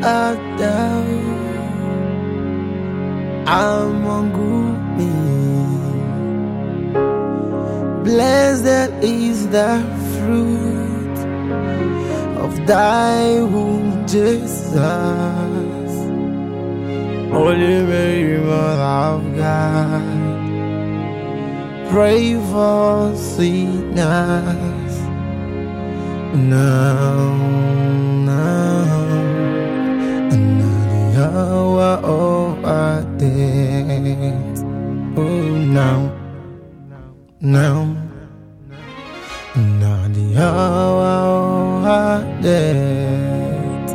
Adam amongumi. Blessed is the fruit of thy womb, Jesus. Holy Mary, Mother of God, pray for sinners now, and at the hour of our death. Oh, now, and at the hour of our death.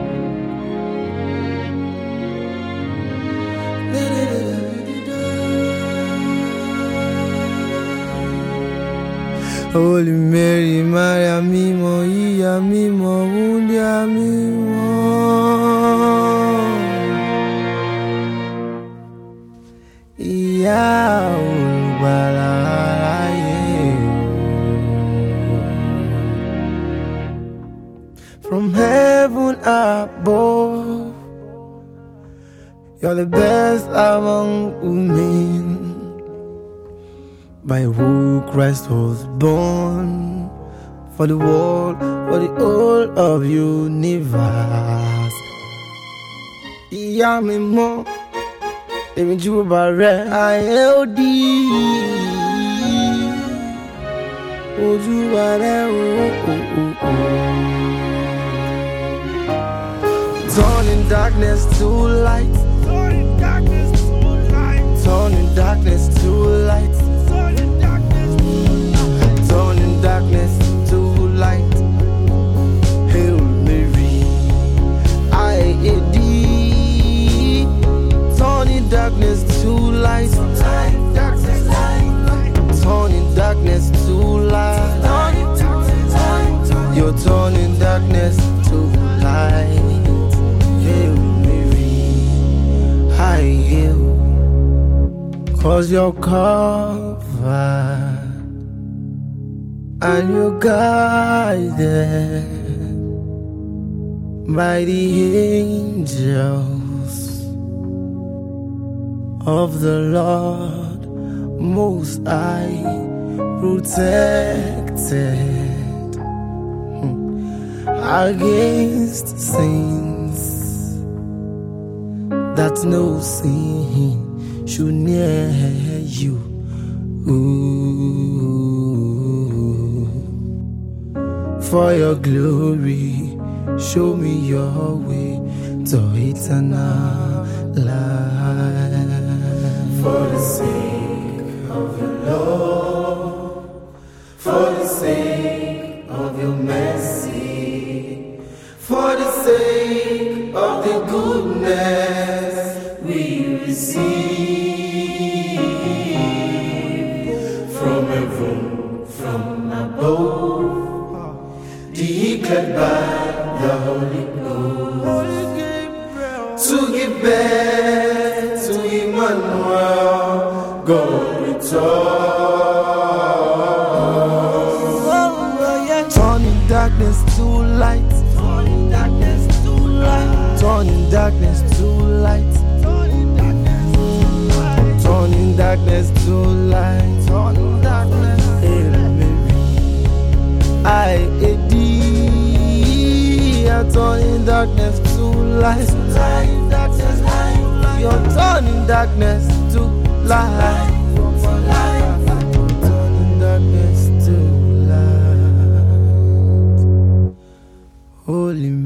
Holy Mary, Maria mimo, iya mimo, undia mimo. Iya ubalaye. From heaven above, you're the best among women. By who Christ was born, for the world, for the whole of universe. Iya mimo, even you bare ILD. Oju bare turning darkness to light, turning darkness to light, turning darkness to light. Turning darkness to light. Hail Mary, IAD. Turning darkness to light. Turning darkness to light. You're turning darkness to light. Hail Mary, I hail. 'Cause you're covered and you're guided by the angels of the Lord Most High, protected against sins, that no sin should near you. Ooh. For your glory, show me your way to eternal life. For the sake of your love, for the sake of your mercy, for the sake of the goodness we receive from heaven, from above, declared by the Holy Ghost, to give birth to Emmanuel, God returns. Turning darkness to light, turning darkness to light, turning darkness to light, turning darkness to light, turning darkness. Hail Mary, IAD. Turning darkness to light, turning darkness, you're turning darkness to light, turning darkness to light. Holy